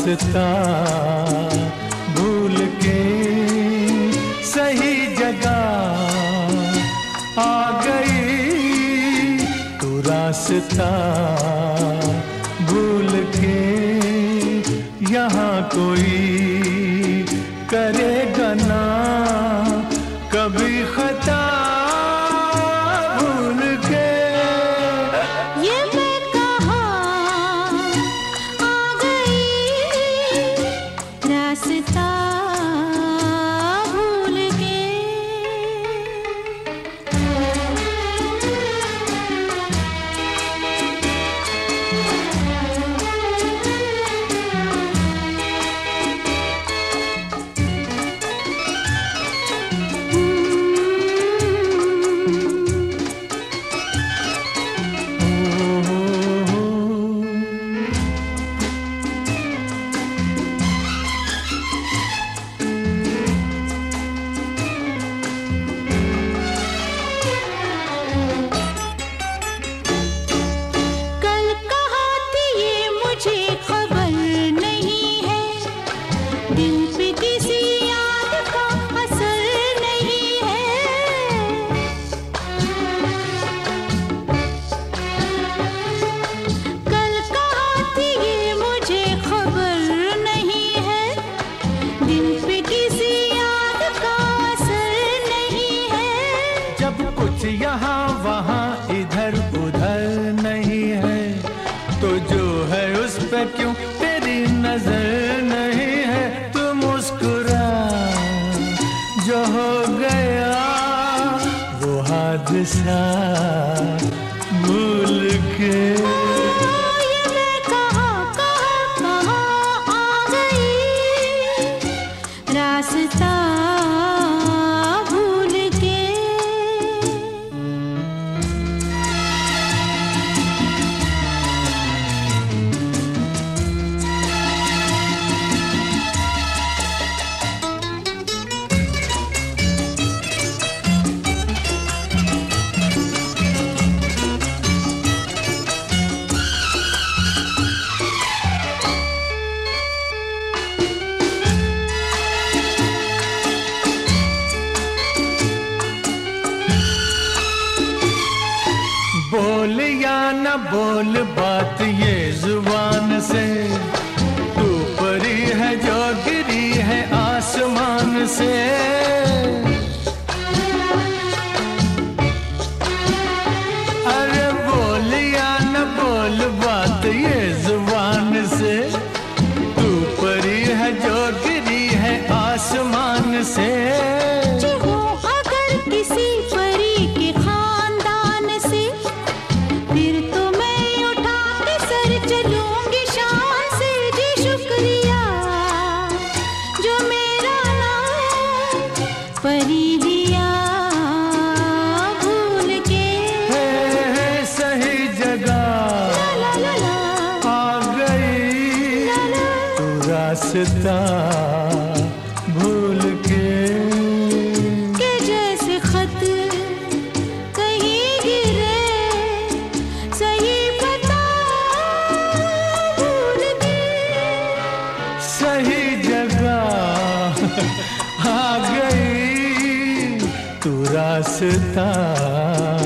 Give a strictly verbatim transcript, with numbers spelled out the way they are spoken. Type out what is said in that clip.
रास्ता भूल के सही जगह आ गई। तू रास्ता भूल के यहाँ कोई करेगा ना कभी खता भूल के। ये मैं कहाँ आ गई रास्ता भूल के। यहाँ वहाँ इधर उधर नहीं है तो जो है उस पे क्यों तेरी नजर नहीं है। तू मुस्कुरा जो हो गया वो हादसा भूल के। ये मैं कहाँ कहाँ कहाँ आ गई रास्ता बोल या न बोल बात ये जुबान से, तू परी है जो गिरी है आसमान से। अरे बोल या न बोल बात ये जुबान से, तू परी है जो गिरी है आसमान से। परी दिया भूल के हे, हे, सही जगह ला, ला, ला, आ गई ला, ला, तू रास्ता भूल के। के जैसे खत कहीं गिरे सही पता भूल के। सही जगह आ गई तू रास्ता